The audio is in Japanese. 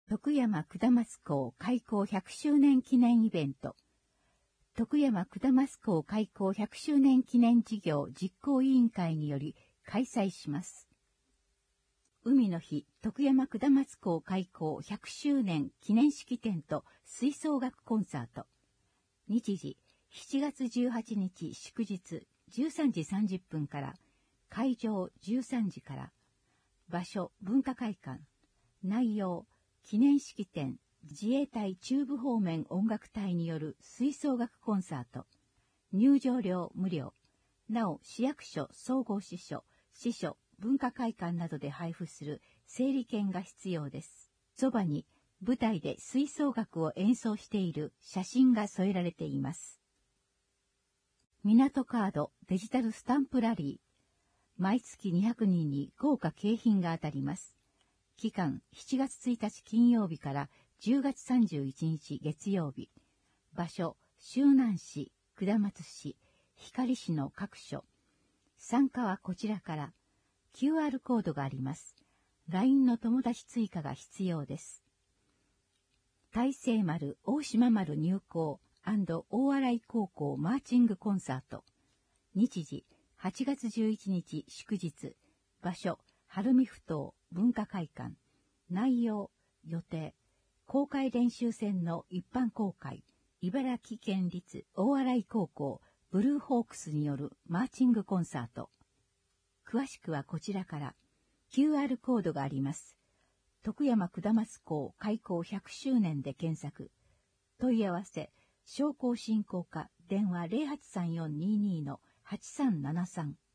徳山下松港開港100周年記念イベント。徳山下松港開港100周年記念事業実行委員会により開催します。海の日、徳山下松港開港100周年記念式典と吹奏楽コンサート。日時、7月18日祝日13時30分から、会場13時から、場所文化会館、内容、記念式典、自衛隊中部方面音楽隊による吹奏楽コンサート。入場料無料。なお、市役所、総合支所、支所、文化会館などで配布する整理券が必要です。そばに舞台で吹奏楽を演奏している写真が添えられています。港カードデジタルスタンプラリー。毎月200人に豪華景品が当たります。期間7月1日金曜日から10月31日月曜日。場所、周南市、下松市、光市の各所。参加はこちらから。QR コードがあります。LINE の友達追加が必要です。大成丸、大島丸入校&大洗高校マーチングコンサート。日時、8月11日祝日。場所、晴海ふ頭文化会館。内容、予定。公開練習戦の一般公開。茨城県立大洗高校ブルーホークスによるマーチングコンサート。詳しくはこちらから。QR コードがあります。徳山下松港開港100周年で検索。問い合わせ、商工振興課電話 083422-8373。